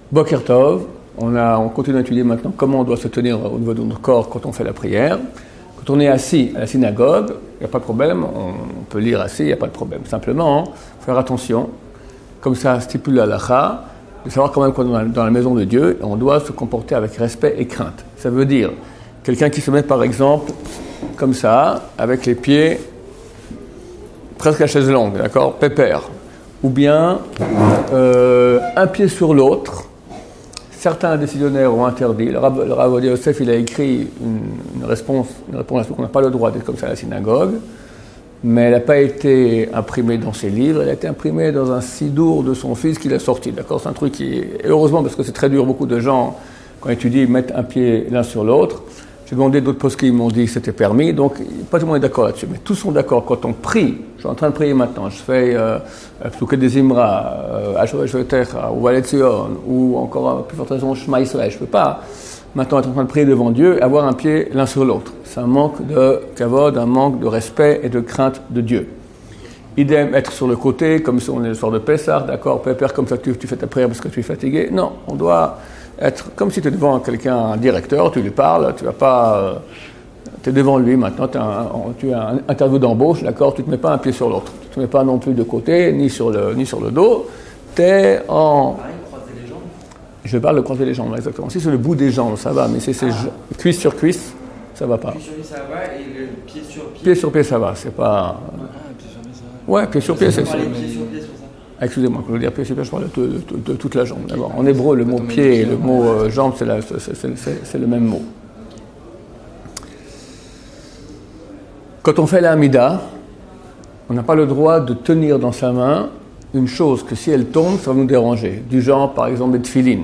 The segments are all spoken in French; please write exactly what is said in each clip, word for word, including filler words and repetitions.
Boker Tov, on, a, on continue à étudier maintenant comment on doit se tenir au niveau de notre corps quand on fait la prière. Quand on est assis à la synagogue, il n'y a pas de problème, on peut lire assis, il n'y a pas de problème. Simplement, il faut faire attention, comme ça stipule la halakha, de savoir quand même qu'on est dans la maison de Dieu, on doit se comporter avec respect et crainte. Ça veut dire, quelqu'un qui se met par exemple comme ça, avec les pieds presque à chaise longue, d'accord, pépère, ou bien euh, un pied sur l'autre. Certains décisionnaires ont interdit. Le Rav, le Rav Ovadia Yosef, il a écrit une, une réponse, une réponse qu'on n'a pas le droit d'être comme ça à la synagogue, mais elle n'a pas été imprimée dans ses livres, elle a été imprimée dans un sidour de son fils qu'il a sorti. D'accord, c'est un truc qui, et heureusement, parce que c'est très dur, beaucoup de gens, quand ils étudient, ils mettent un pied l'un sur l'autre. J'ai demandé d'autres postes qui m'ont dit que c'était permis, donc pas tout le monde est d'accord là-dessus, mais tous sont d'accord. Quand on prie, je suis en train de prier maintenant, je fais Psuke des Imra, Ashoresh Vetecha, ou Valetzion, ou encore plus forte raison, Shema Israël, je ne peux pas maintenant être en train de prier devant Dieu et avoir un pied l'un sur l'autre. C'est un manque de kavod, un manque de respect et de crainte de Dieu. Idem, être sur le côté, comme si on est le soir de Pessah, d'accord, pépère comme ça tu, tu fais ta prière parce que tu es fatigué. Non, on doit être comme si tu es devant quelqu'un, un directeur, tu lui parles, tu vas pas, tu es devant lui maintenant, tu as un, tu as un interview d'embauche, d'accord, tu ne te mets pas un pied sur l'autre, tu ne te mets pas non plus de côté, ni sur le, ni sur le dos, tu es en... Je parle de croiser les jambes, exactement. Si c'est le bout des jambes, ça va, mais si c'est ah. cuisse sur cuisse, ça va pas. Cuisse sur cuisse, ça va, et le pied sur pied. Pied sur pied, ça va, c'est pas. Ah, pied sur pied, ça va. Ouais, pied sur pied, c'est. Pied sur pied, c'est ça. Excusez-moi, quand je veux dire pied sur pied, je parle de, de, de, de toute la jambe. D'abord, en hébreu, le mot pied et le mot euh, jambe, c'est, la, c'est, c'est, c'est, c'est le même mot. Quand on fait la Hamida, on n'a pas le droit de tenir dans sa main une chose que si elle tombe, ça va nous déranger. Du genre, par exemple, des tefilines.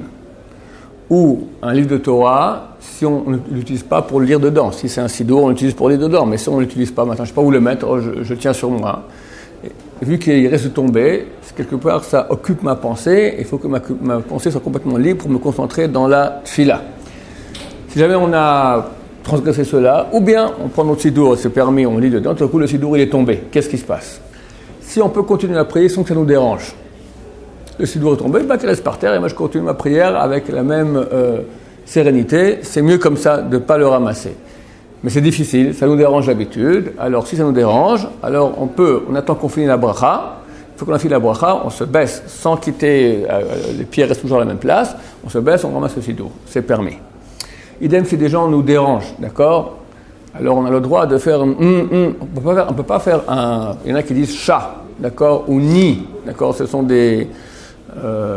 Ou un livre de Torah, si on ne l'utilise pas pour le lire dedans. Si c'est un sidour, on l'utilise pour lire dedans. Mais si on ne l'utilise pas, maintenant, je ne sais pas où le mettre, oh, je, je tiens sur moi. Et vu qu'il reste tombé, quelque part, ça occupe ma pensée. Il faut que ma, ma pensée soit complètement libre pour me concentrer dans la tfila. Si jamais on a transgressé cela, ou bien on prend notre sidour, c'est permis, on lit dedans, tout à coup le sidour il est tombé. Qu'est-ce qui se passe? Si on peut continuer à prier sans que ça nous dérange, le sidour est tombé, bah, qu'il reste par terre et moi je continue ma prière avec la même euh, sérénité. C'est mieux comme ça de ne pas le ramasser. Mais c'est difficile, ça nous dérange d'habitude. Alors si ça nous dérange, alors on peut, on attend qu'on finisse la bracha. Il faut qu'on a fini la bracha, on se baisse sans quitter, euh, les pieds restent toujours à la même place. On se baisse, on ramasse le sidour. C'est permis. Idem si des gens nous dérangent, d'accord? Alors on a le droit de faire, mm, mm, on peut pas faire, on peut pas faire un, il y en a qui disent chat, d'accord, ou ni, d'accord, ce sont des, euh,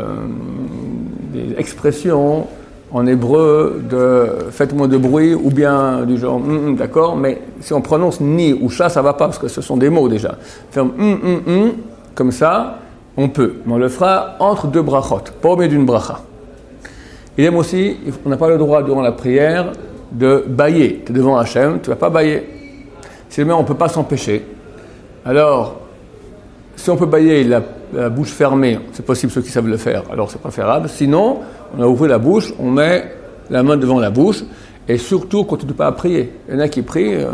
des expressions en hébreu de faites moins de bruit ou bien du genre, mm, mm, d'accord, mais si on prononce ni ou chat, ça va pas parce que ce sont des mots déjà. Faire mm, mm, mm, comme ça, on peut, mais on le fera entre deux brachot, pas au milieu d'une bracha. Il aime aussi, on n'a pas le droit durant la prière de bâiller. Tu es devant Hachem, tu ne vas pas bâiller. Si jamais on ne peut pas s'empêcher, alors, si on peut bâiller la, la bouche fermée, c'est possible ceux qui savent le faire, alors c'est préférable. Sinon, on a ouvert la bouche, on met la main devant la bouche, et surtout, on ne continue pas à prier. Il y en a qui prient, euh,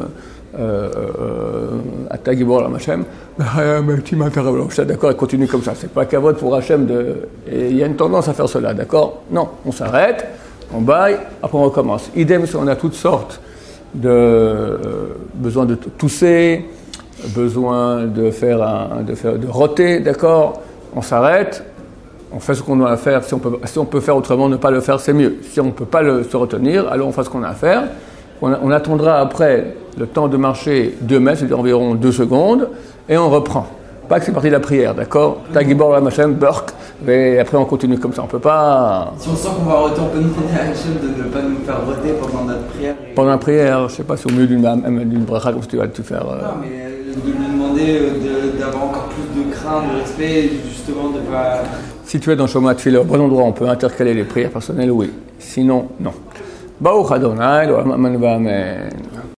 euh, à Tagibor la Hachem, d'accord, il continue comme ça. C'est pas kavod pour Hachem de. Et il y a une tendance à faire cela, d'accord? Non, on s'arrête. On baille, après on recommence. Idem si on a toutes sortes de euh, besoin de tousser, besoin de faire un, de faire de roter, d'accord? On s'arrête, on fait ce qu'on doit faire. Si on peut, si on peut faire autrement, ne pas le faire, c'est mieux. Si on ne peut pas le, se retenir, alors on fait ce qu'on a à faire. On, on attendra après le temps de marcher deux mètres, c'est-à-dire environ deux secondes, et on reprend. Pas que c'est parti de la prière, d'accord? Tagibor la Hachem, burk, et après on continue comme ça. On peut pas. Si on sent qu'on va roter, on peut demander à Hachem de ne pas nous faire roter pendant notre prière. Et... Pendant la prière, je sais pas, c'est au milieu d'une, d'une bracha, comme tu vas tout faire. Euh... Non, mais de lui demander de, d'avoir encore plus de crainte, de respect, justement de pas. Si tu es dans Shoma Tefila, au bon endroit, on peut intercaler les prières personnelles, oui. Sinon, non. Baruch Adonai, Amen.